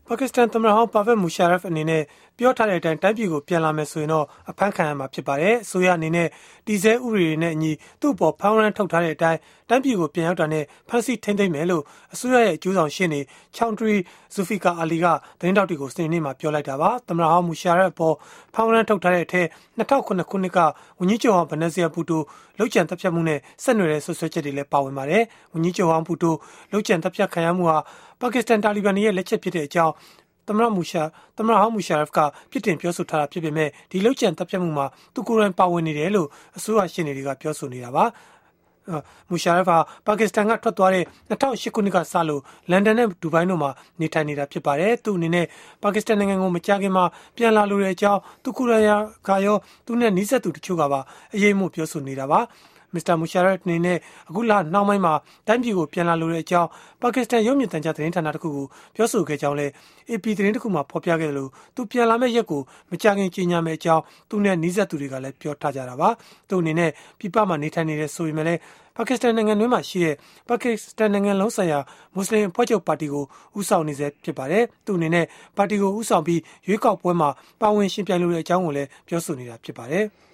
ပါကစ္စတန်သမ္မတဟောင်းပါဗက်မူရှာရက်ဖ်အနေနဲ့ပြောထားတဲ့အတိုင်းတိုင်းပြည်ကိုပြန်လာမယ်ဆိုရင်တော့အဖမ်းခံရမှာဖြစ်ပါတယ်။အစိုးရအနေနဲ့တည်ဆဲဥပဒေတွေနဲ့အညီသူ့အပေါ်ဖမ်းဝရမ်းထုတ်ထားတဲ့အတိုင်းတိုင်းပြည်ကိုပြန်ရောက်တာနဲ့ဖမ်းဆီးထိန်းသိမ်းမယ်လို့အစိုးရရဲ့အကျိုးဆောင်ရှေ့နေချောင်ထရီဇူဖီကာအာလီကသတင်းတောက်တွေကိုစနေနေ့မှာပြောလိုက်တာပါ။သမ္မတဟောင်းမူရှာရက်အပေါ်ဖမ်းဝရမ်းထုတ်ထားတဲ့အထက်2009ခုနှစ်ကဝန်ကြီးချုပ်ဟောင်းဘနက်ဇီယာဘူတိုလောက်ကျန်တပ်ဖြတ်မှုနဲ့ဆက်နွယ်တဲ့ဆွဆွဲချက်တွေလည်းပါဝင်ပါတယ်။ဝန်ကြီးချုပ်ဟောင်းဘူတိုလောက်ကျန်တပ်ဖြတ်ခံရမှုဟာပါကစ္စတန်တာလီဘန်တွေရဲ့လက်ချက်ဖြစ်တဲ့အကြောင်းသမ္မတဟောင်းမူရှာရက်ဖ်ကပြစ်တင်ပြောဆိုထားတာဖြစ်ပေမဲ့ဒီလောက်ကျန်တပ်ဖြတ်မှုမှာသူကိုယ်တိုင်ပါဝင်နေတယ်လို့အစိုးရရှေ့နေတွေကပြောဆိုနေတာပါမူရှာရက်ဖ်ဟာပါကစ္စတန်ကထွက်သွားတဲ့2008ခုနှစ်ကစလို့လန်ဒန်နဲ့ဒူဘိုင်းတို့မှာနေထိုင်နေတာဖြစ်ပါတယ်။သူ့အနေနဲ့ပါကစ္စတန်နိုင်ငံကိုမကြာခင်မှာပြန်လာလိုတဲ့အကြောင်းသူကိုယ်တိုင်ကရောသူနဲ့နှိစက်သူတချို့ကပါအရေးမို့ပြောဆိုနေတာပါ။မစ္စတာမူရှာရက်အနေနဲ့အခုလနှောင်းပိုင်းမှာတိုင်းပြည်ကိုပြန်လာလိုတဲ့အကြောင်းပါကစ္စတန်ရုပ်မြင်သံကြားသတင်းဌာနတစ်ခုကိုပြောဆိုခဲ့ကြောင်းလည်း AP သတင်းတစ်ခုမှဖော်ပြခဲ့တယ်လို့သူပြန်လာမဲ့ရက်ကိုမကြာခင်ကြေညာမယ့်အကြောင်းသူနဲ့နှိစက်သူတွေကလည်းပြောထားကြတာပါသူအနေနဲ့ပြည်ပမှာနေထိုင်နေတဲ့ဆိုပေမဲ့လည်းပါကစ္စတန်နိုင်ငံတွင်းမှာရှိတဲ့ပါကစ္စတန်နိုင်ငံလုံးဆိုင်ရာမွတ်စလင်အဖွဲ့ချုပ်ပါတီကိုဦးဆောင်နေစေဖြစ်ပါတယ်သူအနေနဲ့ပါတီကိုဦးဆောင်ပြီးရွေးကောက်ပွဲမှာပါဝင်ရှင်ပြိုင်လိုတဲ့အကြောင်းကိုလည်းပြောဆိုနေတာဖြစ်ပါတယ်